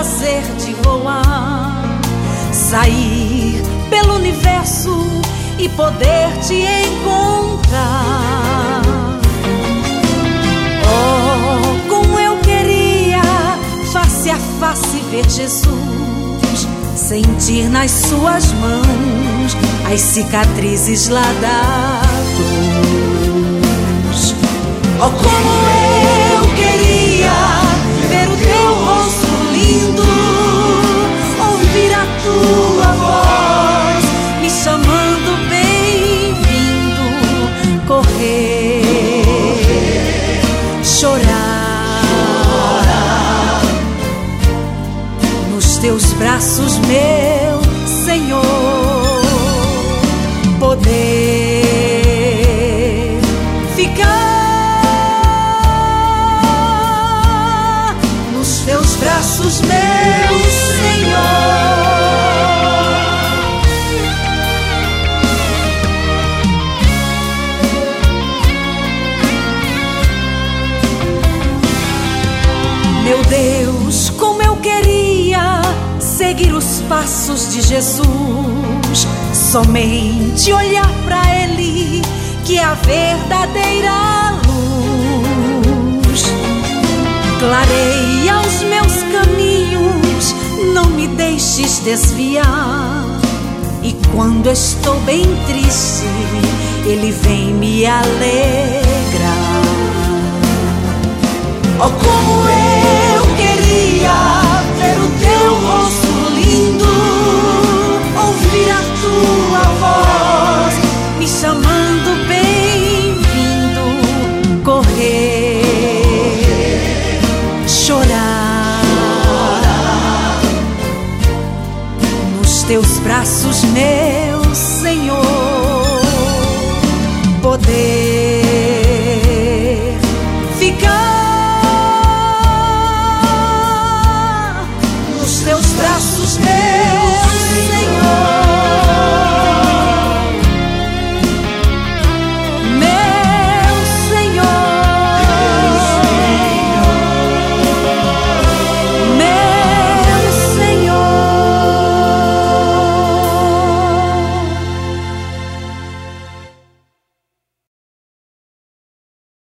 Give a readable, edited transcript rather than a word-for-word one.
prazer de voar, sair pelo universo e poder te encontrar. Oh, como eu queria face a face ver Jesus, sentir nas suas mãos as cicatrizes lá da cruz. Oh, como eu queria ver o teu rosto lindo, ouvir a tua voz me chamando bem-vindo, correr, chorar nos teus braços, meu Senhor, poder ficar nos teus braços, meu Senhor. Meu Deus, como eu queria seguir os passos de Jesus, somente olhar pra Ele, que é a verdadeira luz. Clareia os meus caminhos, não me deixes desviar. E quando estou bem triste, Ele vem me alegrar. Oh, como eu queria ver o teu rosto lindo, ouvir a tua voz me chamando bem-vindo, correr, chorar nos teus braços, meu Senhor, poder ficar nos teus braços, meu